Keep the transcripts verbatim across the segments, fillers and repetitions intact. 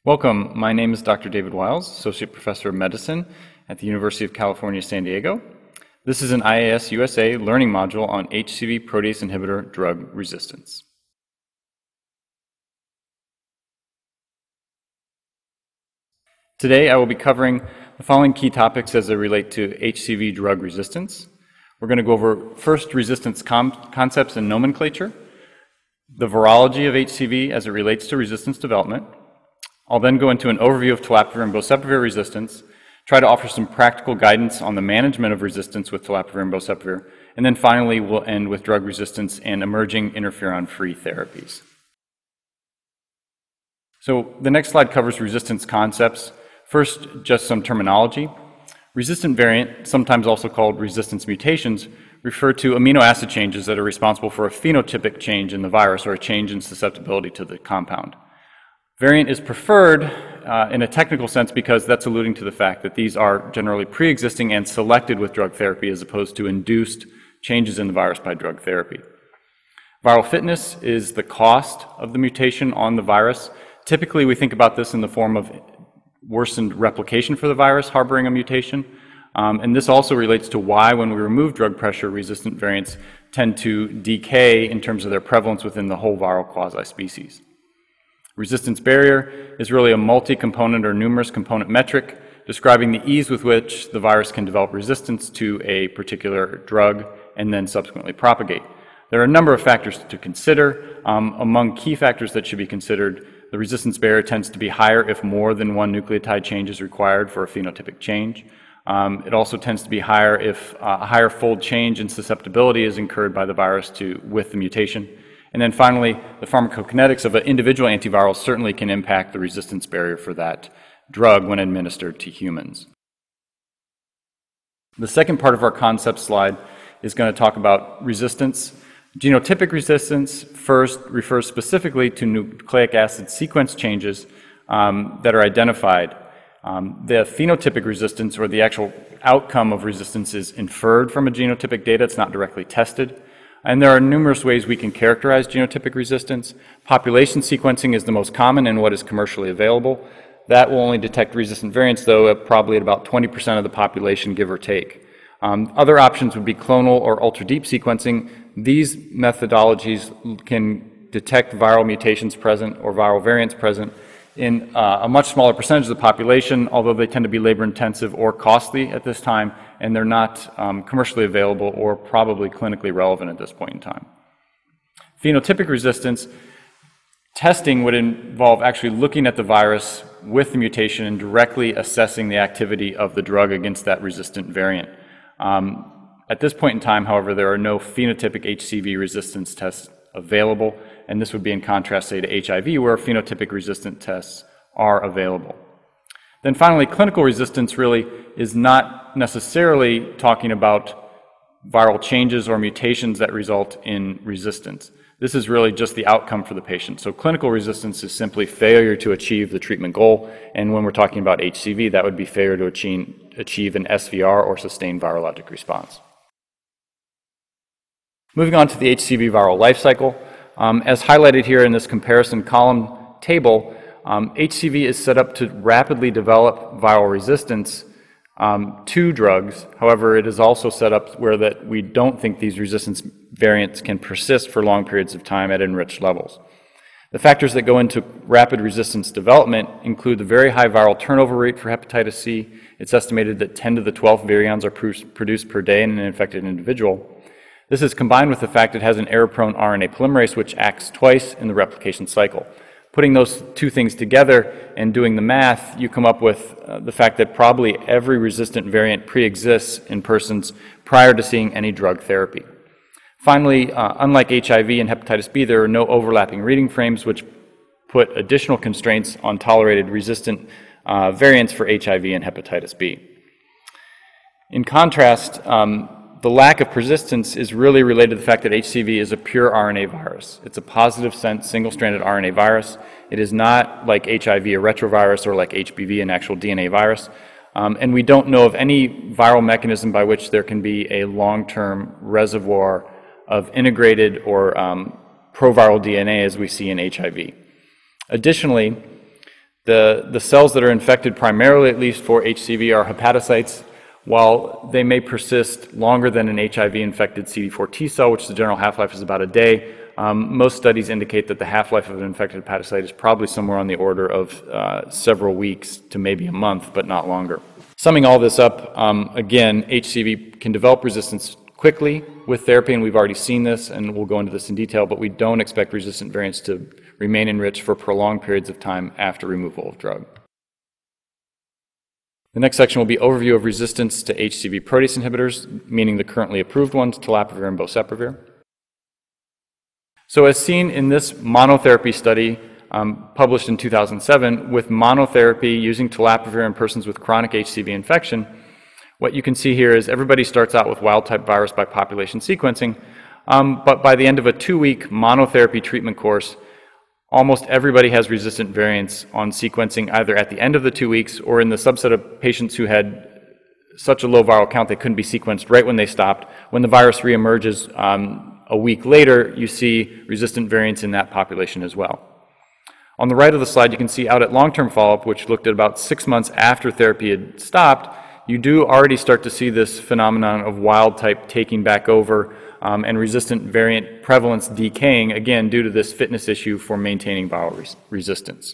Welcome. My name is Doctor David Wiles, Associate Professor of Medicine at the University of California, San Diego. This is an I A S U S A learning module on H C V protease inhibitor drug resistance. Today I will be covering the following key topics as they relate to H C V drug resistance. We're going to go over first resistance concepts and nomenclature, the virology of H C V as it relates to resistance development. I'll then go into an overview of telaprevir and boceprevir resistance, try to offer some practical guidance on the management of resistance with telaprevir and boceprevir, and then finally we'll end with drug resistance and emerging interferon-free therapies. So the next slide covers resistance concepts. First, just some terminology. Resistant variant, sometimes also called resistance mutations, refer to amino acid changes that are responsible for a phenotypic change in the virus or a change in susceptibility to the compound. Variant is preferred uh, in a technical sense because that's alluding to the fact that these are generally pre-existing and selected with drug therapy as opposed to induced changes in the virus by drug therapy. Viral fitness is the cost of the mutation on the virus. Typically, we think about this in the form of worsened replication for the virus harboring a mutation. Um, and this also relates to why, when we remove drug pressure, resistant variants tend to decay in terms of their prevalence within the whole viral quasi-species. Resistance barrier is really a multi-component or numerous component metric describing the ease with which the virus can develop resistance to a particular drug and then subsequently propagate. There are a number of factors to consider. Um, among key factors that should be considered, the resistance barrier tends to be higher if more than one nucleotide change is required for a phenotypic change. Um, it also tends to be higher if uh, a higher fold change in susceptibility is incurred by the virus to with the mutation. And then finally, the pharmacokinetics of an individual antiviral certainly can impact the resistance barrier for that drug when administered to humans. The second part of our concept slide is going to talk about resistance. Genotypic resistance first refers specifically to nucleic acid sequence changes um, that are identified. Um, the phenotypic resistance, or the actual outcome of resistance, is inferred from a genotypic data. It's not directly tested. And there are numerous ways we can characterize genotypic resistance. Population sequencing is the most common and what is commercially available. That will only detect resistant variants, though, at probably at about twenty percent of the population, give or take. Um, other options would be clonal or ultra-deep sequencing. These methodologies can detect viral mutations present or viral variants present in uh, a much smaller percentage of the population, although they tend to be labor-intensive or costly at this time, and they're not um, commercially available or probably clinically relevant at this point in time. Phenotypic resistance testing would involve actually looking at the virus with the mutation and directly assessing the activity of the drug against that resistant variant. Um, at this point in time, however, there are no phenotypic H C V resistance tests available, and this would be in contrast, say, to H I V, where phenotypic resistant tests are available. Then finally, clinical resistance really is not necessarily talking about viral changes or mutations that result in resistance. This is really just the outcome for the patient. So clinical resistance is simply failure to achieve the treatment goal, and when we're talking about H C V, that would be failure to achieve, achieve an S V R or sustained virologic response. Moving on to the H C V viral life cycle. Um, as highlighted here in this comparison column table, um, H C V is set up to rapidly develop viral resistance um, to drugs. However, it is also set up where that we don't think these resistance variants can persist for long periods of time at enriched levels. The factors that go into rapid resistance development include the very high viral turnover rate for hepatitis C. It's estimated that ten to the twelfth virions are produced per day in an infected individual. This is combined with the fact it has an error-prone R N A polymerase which acts twice in the replication cycle. Putting those two things together and doing the math, you come up with uh, the fact that probably every resistant variant pre-exists in persons prior to seeing any drug therapy. Finally, uh, unlike H I V and hepatitis B, there are no overlapping reading frames which put additional constraints on tolerated resistant uh, variants for H I V and hepatitis B. In contrast, um, the lack of persistence is really related to the fact that H C V is a pure R N A virus. It's a positive sense single-stranded R N A virus. It is not like H I V, a retrovirus, or like H B V, an actual D N A virus. Um, and we don't know of any viral mechanism by which there can be a long-term reservoir of integrated or um, proviral D N A as we see in H I V. Additionally, The, the cells that are infected primarily, at least for H C V, are hepatocytes. While they may persist longer than an H I V-infected C D four T cell, which the general half-life is about a day, um, most studies indicate that the half-life of an infected hepatocyte is probably somewhere on the order of uh, several weeks to maybe a month, but not longer. Summing all this up, um, again, H C V can develop resistance quickly with therapy, and we've already seen this, and we'll go into this in detail, but we don't expect resistant variants to remain enriched for prolonged periods of time after removal of drug. The next section will be overview of resistance to H C V protease inhibitors, meaning the currently approved ones, telaprevir and boceprevir. So as seen in this monotherapy study um, published in two thousand seven, with monotherapy using telaprevir in persons with chronic H C V infection, what you can see here is everybody starts out with wild-type virus by population sequencing, um, but by the end of a two-week monotherapy treatment course, almost everybody has resistant variants on sequencing either at the end of the two weeks or in the subset of patients who had such a low viral count they couldn't be sequenced right when they stopped. When the virus reemerges um, a week later, you see resistant variants in that population as well. On the right of the slide, you can see out at long-term follow-up, which looked at about six months after therapy had stopped, you do already start to see this phenomenon of wild type taking back over Um, and resistant variant prevalence decaying, again, due to this fitness issue for maintaining viral res resistance.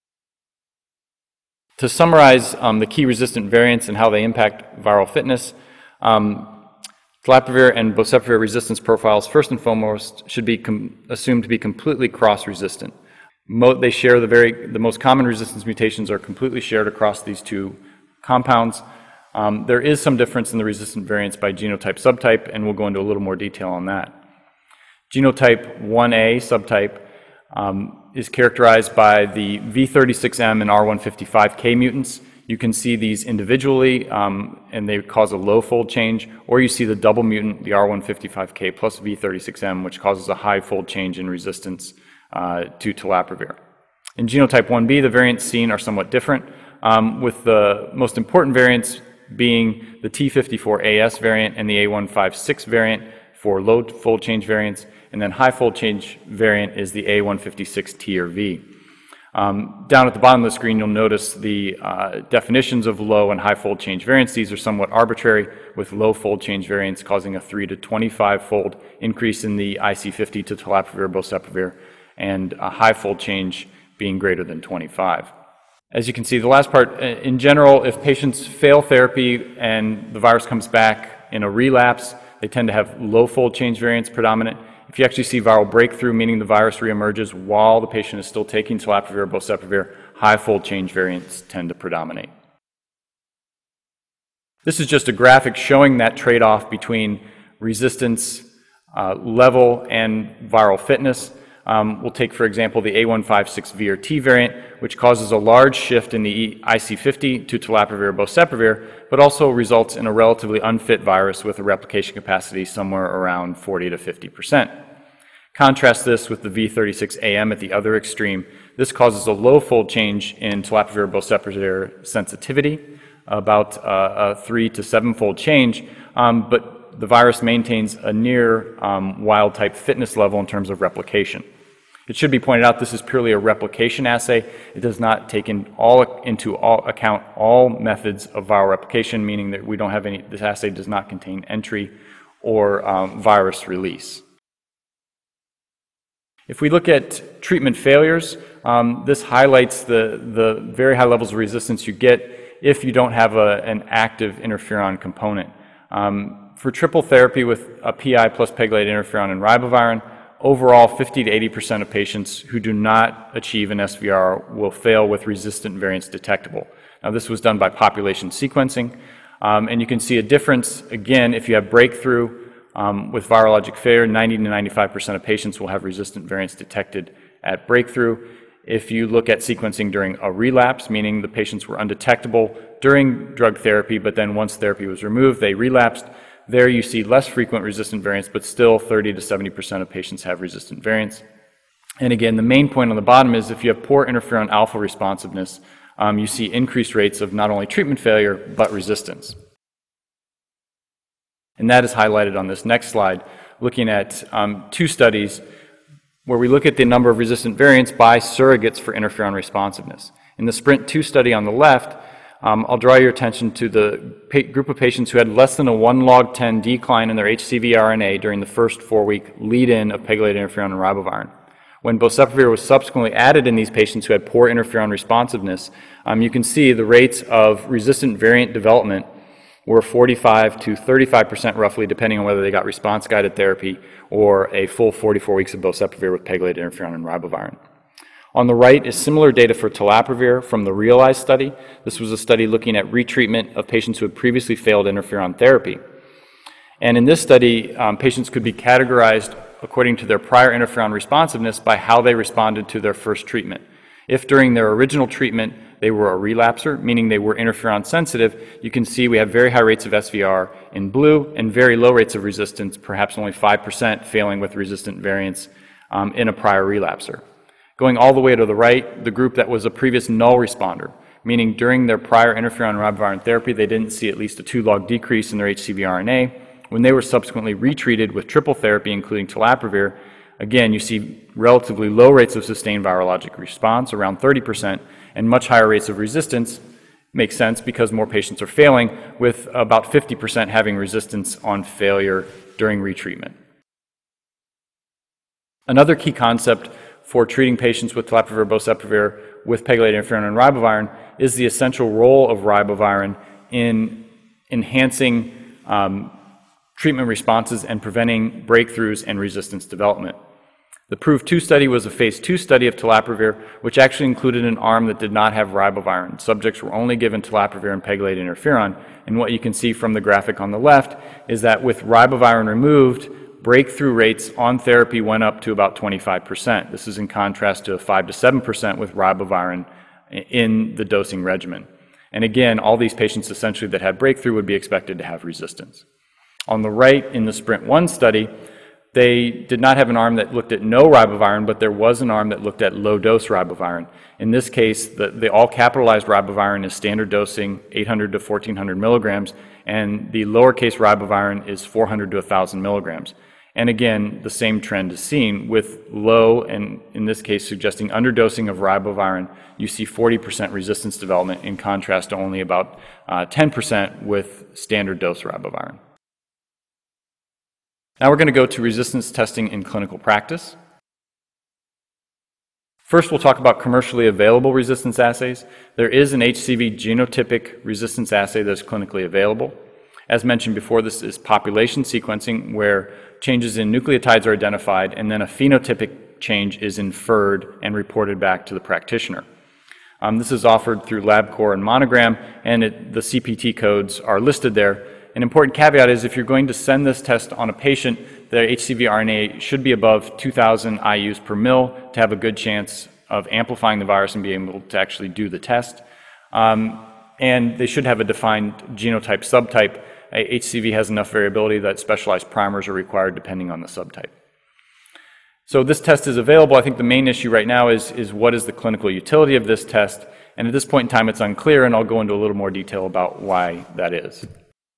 To summarize um, the key resistant variants and how they impact viral fitness, um, telaprevir and boceprevir resistance profiles, first and foremost, should be assumed to be completely cross-resistant. Mo they share the, very, the most common resistance mutations are completely shared across these two compounds. Um, there is some difference in the resistant variants by genotype subtype, and we'll go into a little more detail on that. Genotype one A subtype um, is characterized by the V thirty-six M and R one fifty-five K mutants. You can see these individually, um, and they cause a low fold change, or you see the double mutant, the R one fifty-five K plus V thirty-six M, which causes a high fold change in resistance uh, to telaprevir. In genotype one B, the variants seen are somewhat different, um, with the most important variants being the T fifty-four A S variant and the A one fifty-six variant for low fold change variants, and then high fold change variant is the A one fifty-six T or V. Um, down at the bottom of the screen, you'll notice the uh, definitions of low and high fold change variants. These are somewhat arbitrary, with low fold change variants causing a three to twenty-five fold increase in the I C fifty to telaprevir, boceprevir, and a high fold change being greater than twenty-five. As you can see, the last part, in general, if patients fail therapy and the virus comes back in a relapse, they tend to have low fold change variants predominant. If you actually see viral breakthrough, meaning the virus reemerges while the patient is still taking telaprevir or boceprevir, high fold change variants tend to predominate. This is just a graphic showing that trade-off between resistance uh, level and viral fitness. Um, we'll take, for example, the A one fifty-six V or T variant, which causes a large shift in the I C fifty to telaprevir or boceprevir, but also results in a relatively unfit virus with a replication capacity somewhere around forty to fifty percent. Contrast this with the V thirty-six A M at the other extreme. This causes a low fold change in telaprevir or boceprevir sensitivity, about uh, a three to seven fold change, um, but the virus maintains a near um, wild type fitness level in terms of replication. It should be pointed out this is purely a replication assay. It does not take in all, into all account all methods of viral replication, meaning that we don't have any, this assay does not contain entry or um, virus release. If we look at treatment failures, um, this highlights the, the very high levels of resistance you get if you don't have a, an active interferon component. Um, for triple therapy with a P I plus pegylated interferon and ribavirin, overall fifty to eighty percent of patients who do not achieve an S V R will fail with resistant variants detectable. Now this was done by population sequencing, um, and you can see a difference, again, if you have breakthrough um, with virologic failure, ninety to ninety-five percent of patients will have resistant variants detected at breakthrough. If you look at sequencing during a relapse, meaning the patients were undetectable during drug therapy, but then once therapy was removed, they relapsed, there you see less frequent resistant variants, but still thirty to seventy percent of patients have resistant variants. And again, the main point on the bottom is if you have poor interferon alpha responsiveness, um, you see increased rates of not only treatment failure, but resistance. And that is highlighted on this next slide, looking at um, two studies where we look at the number of resistant variants by surrogates for interferon responsiveness. In the SPRINT two study on the left, um, I'll draw your attention to the group of patients who had less than a one log ten decline in their H C V R N A during the first four-week lead-in of pegylated interferon and ribavirin. When boceprevir was subsequently added in these patients who had poor interferon responsiveness, um, you can see the rates of resistant variant development were forty-five to thirty-five percent roughly, depending on whether they got response-guided therapy or a full forty-four weeks of boceprevir with pegylated interferon and ribavirin. On the right is similar data for telaprevir from the REALIZE study. This was a study looking at retreatment of patients who had previously failed interferon therapy. And in this study, um, patients could be categorized according to their prior interferon responsiveness by how they responded to their first treatment. If during their original treatment they were a relapser, meaning they were interferon sensitive, you can see we have very high rates of S V R in blue and very low rates of resistance, perhaps only five percent failing with resistant variants um, in a prior relapser. Going all the way to the right, the group that was a previous null responder, meaning during their prior interferon ribavirin therapy, they didn't see at least a two log decrease in their H C V R N A. When they were subsequently retreated with triple therapy, including telaprevir, again, you see relatively low rates of sustained virologic response, around thirty percent, and much higher rates of resistance. Makes sense because more patients are failing, with about fifty percent having resistance on failure during retreatment. Another key concept for treating patients with telaprevir, boceprevir with pegylated interferon and ribavirin is the essential role of ribavirin in enhancing um, treatment responses and preventing breakthroughs and resistance development. The PROVE two study was a phase two study of telaprevir, which actually included an arm that did not have ribavirin. Subjects were only given telaprevir and pegylated interferon, and what you can see from the graphic on the left is that with ribavirin removed, breakthrough rates on therapy went up to about twenty-five percent. This is in contrast to five to seven percent with ribavirin in the dosing regimen. And again, all these patients essentially that had breakthrough would be expected to have resistance. On the right, in the SPRINT one study, they did not have an arm that looked at no ribavirin, but there was an arm that looked at low-dose ribavirin. In this case, the, the all-capitalized ribavirin is standard dosing, eight hundred to fourteen hundred milligrams, and the lowercase ribavirin is four hundred to one thousand milligrams. And again, the same trend is seen with low, and in this case suggesting underdosing of ribavirin, you see forty percent resistance development in contrast to only about uh, ten percent with standard dose ribavirin. Now we're going to go to resistance testing in clinical practice. First, we'll talk about commercially available resistance assays. There is an H C V genotypic resistance assay that is clinically available. As mentioned before, this is population sequencing where changes in nucleotides are identified and then a phenotypic change is inferred and reported back to the practitioner. Um, this is offered through LabCorp and Monogram, and it, the C P T codes are listed there. An important caveat is if you're going to send this test on a patient, their H C V R N A should be above two thousand I U s per mil to have a good chance of amplifying the virus and being able to actually do the test. Um, and they should have a defined genotype subtype. H C V has enough variability that specialized primers are required depending on the subtype. So this test is available. I think the main issue right now is, is what is the clinical utility of this test? And at this point in time, it's unclear, and I'll go into a little more detail about why that is.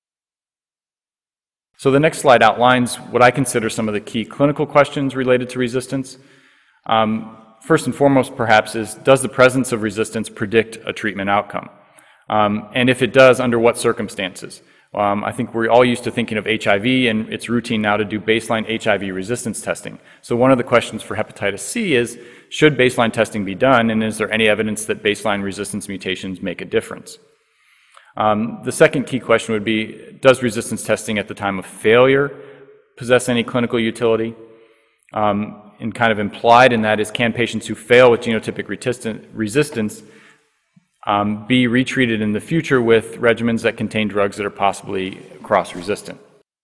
So the next slide outlines what I consider some of the key clinical questions related to resistance. Um, first and foremost, perhaps, is does the presence of resistance predict a treatment outcome? Um, and if it does, under what circumstances? Um, I think we're all used to thinking of H I V, and it's routine now to do baseline H I V resistance testing. So one of the questions for hepatitis C is, should baseline testing be done, and is there any evidence that baseline resistance mutations make a difference? Um, the second key question would be, does resistance testing at the time of failure possess any clinical utility? Um, and kind of implied in that is, can patients who fail with genotypic resistance um, be retreated in the future with regimens that contain drugs that are possibly cross-resistant?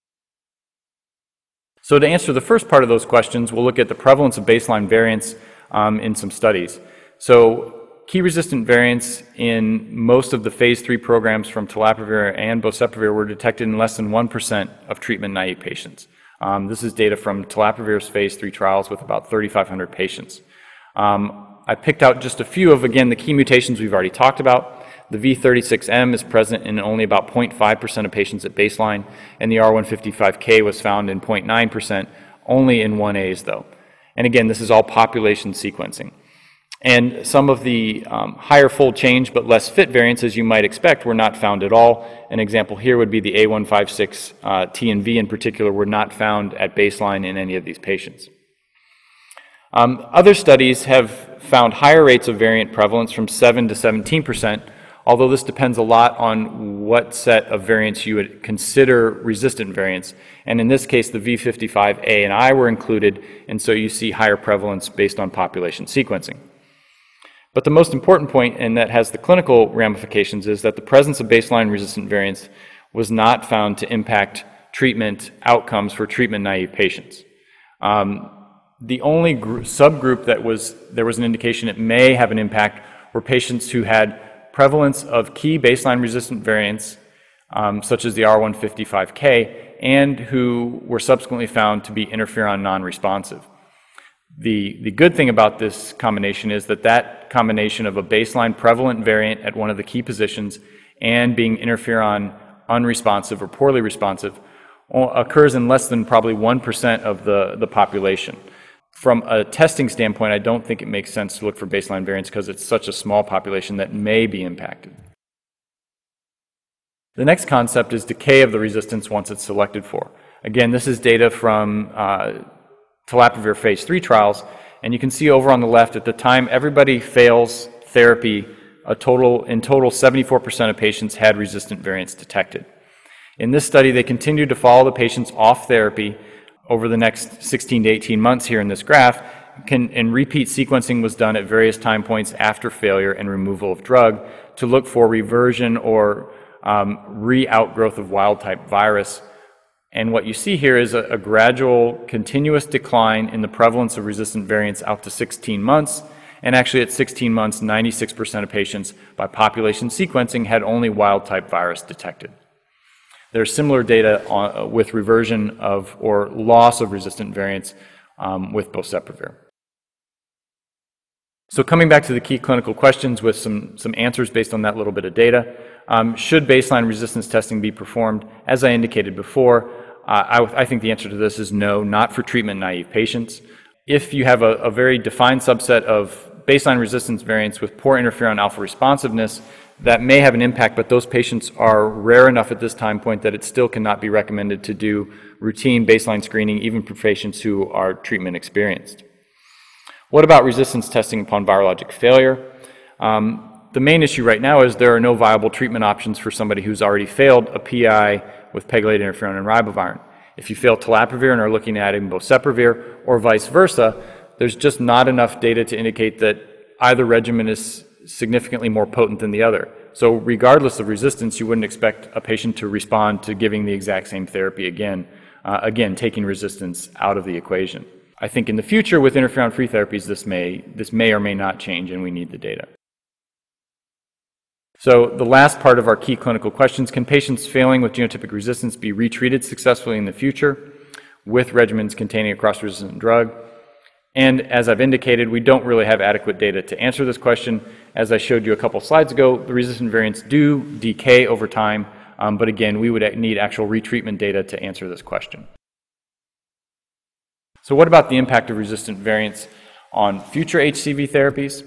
So to answer the first part of those questions, we'll look at the prevalence of baseline variants um, in some studies. So key resistant variants in most of the phase three programs from telaprevir and boceprevir were detected in less than one percent of treatment-naive patients. Um, this is data from telaprevir's phase three trials with about thirty-five hundred patients. Um, I picked out just a few of, again, the key mutations we've already talked about. The V thirty-six M is present in only about zero point five percent of patients at baseline, and the R one fifty-five K was found in zero point nine percent, only in one A's though. And again, this is all population sequencing. And some of the um, higher fold change but less fit variants, as you might expect, were not found at all. An example here would be the A one fifty-six uh, T and V in particular were not found at baseline in any of these patients. Um, other studies have found higher rates of variant prevalence from seven to seventeen percent, although this depends a lot on what set of variants you would consider resistant variants. And in this case, the V fifty-five A and I were included, and so you see higher prevalence based on population sequencing. But the most important point, and that has the clinical ramifications, is that the presence of baseline resistant variants was not found to impact treatment outcomes for treatment-naive patients. Um, the only group, subgroup that was, there was an indication it may have an impact were patients who had prevalence of key baseline resistant variants, um, such as the R one fifty-five K, and who were subsequently found to be interferon non-responsive. The, the good thing about this combination is that that combination of a baseline prevalent variant at one of the key positions and being interferon unresponsive or poorly responsive occurs in less than probably one percent of the, the population. From a testing standpoint, I don't think it makes sense to look for baseline variants because it's such a small population that may be impacted. The next concept is decay of the resistance once it's selected for. Again, this is data from uh, telaprevir phase three trials, and you can see over on the left, at the time everybody fails therapy, a total, in total seventy-four percent of patients had resistant variants detected. In this study, they continued to follow the patients off therapy over the next sixteen to eighteen months here in this graph, can, and repeat sequencing was done at various time points after failure and removal of drug to look for reversion or um, re-outgrowth of wild-type virus. And what you see here is a, a gradual, continuous decline in the prevalence of resistant variants out to sixteen months. And actually at sixteen months, ninety-six percent of patients by population sequencing had only wild-type virus detected. There's similar data on, uh, with reversion of or loss of resistant variants um, with boceprevir. So coming back to the key clinical questions with some, some answers based on that little bit of data, um, should baseline resistance testing be performed? As I indicated before, Uh, I, I think the answer to this is no, not for treatment-naive patients. If you have a, a very defined subset of baseline resistance variants with poor interferon alpha responsiveness, that may have an impact, but those patients are rare enough at this time point that it still cannot be recommended to do routine baseline screening, even for patients who are treatment experienced. What about resistance testing upon virologic failure? Um, the main issue right now is there are no viable treatment options for somebody who's already failed a P I with pegylated interferon and ribavirin. If you fail telaprevir and are looking at adding boceprevir or vice versa, there's just not enough data to indicate that either regimen is significantly more potent than the other. So regardless of resistance, you wouldn't expect a patient to respond to giving the exact same therapy again, uh, again, taking resistance out of the equation. I think in the future with interferon-free therapies, this may, this may or may not change, and we need the data. So the last part of our key clinical questions, can patients failing with genotypic resistance be retreated successfully in the future with regimens containing a cross-resistant drug? And as I've indicated, we don't really have adequate data to answer this question. As I showed you a couple slides ago, the resistant variants do decay over time, um, but again, we would need actual retreatment data to answer this question. So what about the impact of resistant variants on future H C V therapies?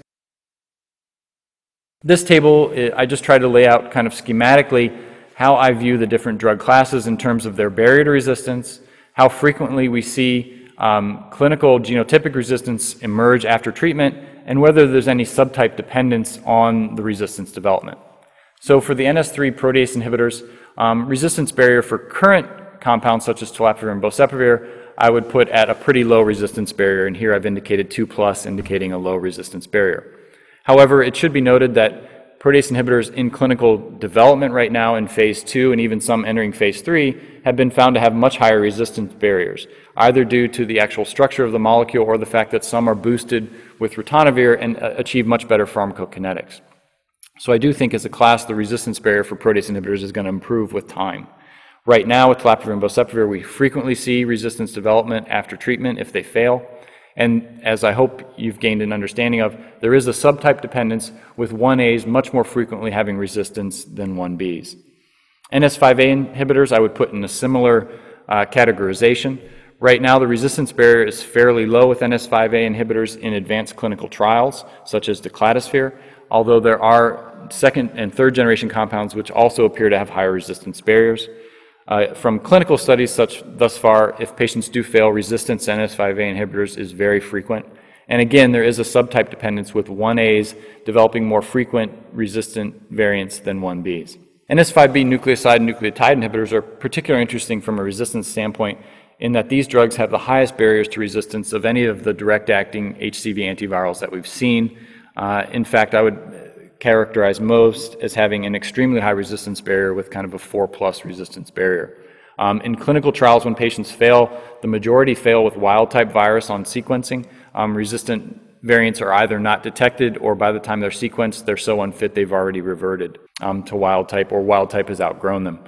This table, I just tried to lay out kind of schematically how I view the different drug classes in terms of their barrier to resistance, how frequently we see um, clinical genotypic resistance emerge after treatment, and whether there's any subtype dependence on the resistance development. So for the N S three protease inhibitors, um, resistance barrier for current compounds such as telaprevir and boceprevir, I would put at a pretty low resistance barrier, and here I've indicated two plus, indicating a low resistance barrier. However, it should be noted that protease inhibitors in clinical development right now in phase two and even some entering phase three have been found to have much higher resistance barriers, either due to the actual structure of the molecule or the fact that some are boosted with ritonavir and uh, achieve much better pharmacokinetics. So I do think as a class, the resistance barrier for protease inhibitors is going to improve with time. Right now with telaprevir and boceprevir, we frequently see resistance development after treatment if they fail. And as I hope you've gained an understanding of, there is a subtype dependence with one A's much more frequently having resistance than one B's. N S five A inhibitors I would put in a similar uh, categorization. Right now, the resistance barrier is fairly low with N S five A inhibitors in advanced clinical trials, such as declatosphere, although there are second and third generation compounds which also appear to have higher resistance barriers. Uh, from clinical studies such thus far, if patients do fail, resistance to N S five A inhibitors is very frequent. And again, there is a subtype dependence with one A's developing more frequent resistant variants than one B's. N S five B nucleoside and nucleotide inhibitors are particularly interesting from a resistance standpoint in that these drugs have the highest barriers to resistance of any of the direct-acting H C V antivirals that we've seen. Uh, in fact, I would characterize most as having an extremely high resistance barrier with kind of a four plus resistance barrier. Um, in clinical trials, when patients fail, the majority fail with wild-type virus on sequencing. Um, resistant variants are either not detected, or by the time they're sequenced, they're so unfit they've already reverted um, to wild-type, or wild-type has outgrown them.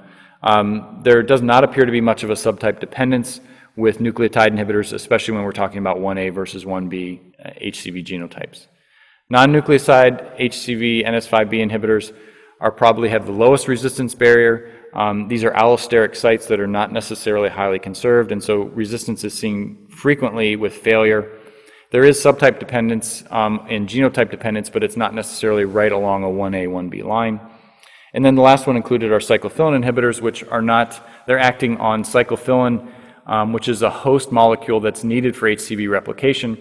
Um, there does not appear to be much of a subtype dependence with nucleotide inhibitors, especially when we're talking about one A versus one B uh, H C V genotypes. Non-nucleoside H C V N S five B inhibitors are probably have the lowest resistance barrier. Um, these are allosteric sites that are not necessarily highly conserved, and so resistance is seen frequently with failure. There is subtype dependence um, and genotype dependence, but it's not necessarily right along a one A, one B line. And then the last one included are cyclophilin inhibitors, which are not, they're acting on cyclophilin, um, which is a host molecule that's needed for H C V replication.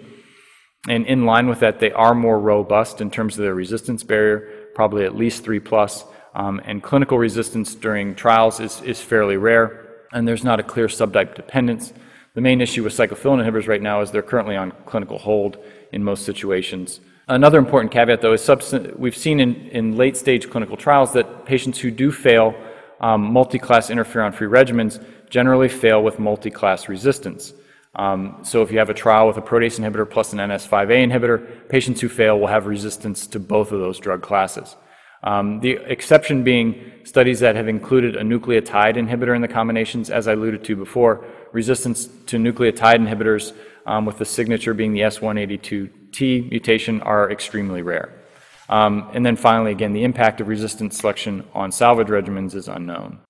And in line with that, they are more robust in terms of their resistance barrier, probably at least three plus. Um, and clinical resistance during trials is, is fairly rare, and there's not a clear subtype dependence. The main issue with cyclophilin inhibitors right now is they're currently on clinical hold in most situations. Another important caveat, though, is substan- we've seen in, in late-stage clinical trials that patients who do fail um, multi-class interferon-free regimens generally fail with multi-class resistance. Um, so if you have a trial with a protease inhibitor plus an N S five A inhibitor, patients who fail will have resistance to both of those drug classes. Um, the exception being studies that have included a nucleotide inhibitor in the combinations, as I alluded to before. Resistance to nucleotide inhibitors um, with the signature being the S one eighty-two T mutation are extremely rare. Um, and then finally, again, the impact of resistance selection on salvage regimens is unknown.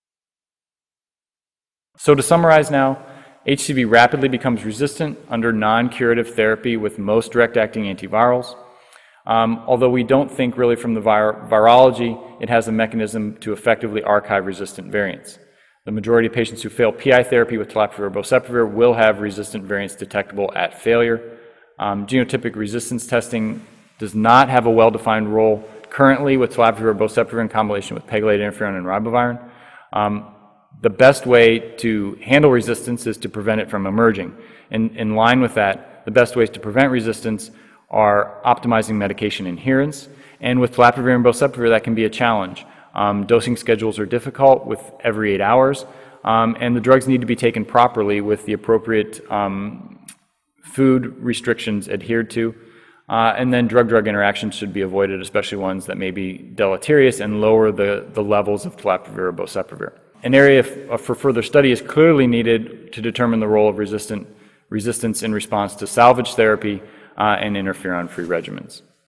So to summarize now, H C V rapidly becomes resistant under non-curative therapy with most direct-acting antivirals. Um, although we don't think really from the vir virology, it has a mechanism to effectively archive resistant variants. The majority of patients who fail P I therapy with telaprevir or boceprevir will have resistant variants detectable at failure. Um, genotypic resistance testing does not have a well-defined role currently with telaprevir or boceprevir in combination with pegylated interferon and ribavirin. Um, the best way to handle resistance is to prevent it from emerging. And in line with that, the best ways to prevent resistance are optimizing medication adherence, and with telaprevir and boceprevir that can be a challenge. Um, dosing schedules are difficult with every eight hours, um, and the drugs need to be taken properly with the appropriate um, food restrictions adhered to, uh, and then drug-drug interactions should be avoided, especially ones that may be deleterious and lower the, the levels of telaprevir or boceprevir. An area f for further study is clearly needed to determine the role of resistant, resistance in response to salvage therapy Uh, and interferon-free regimens.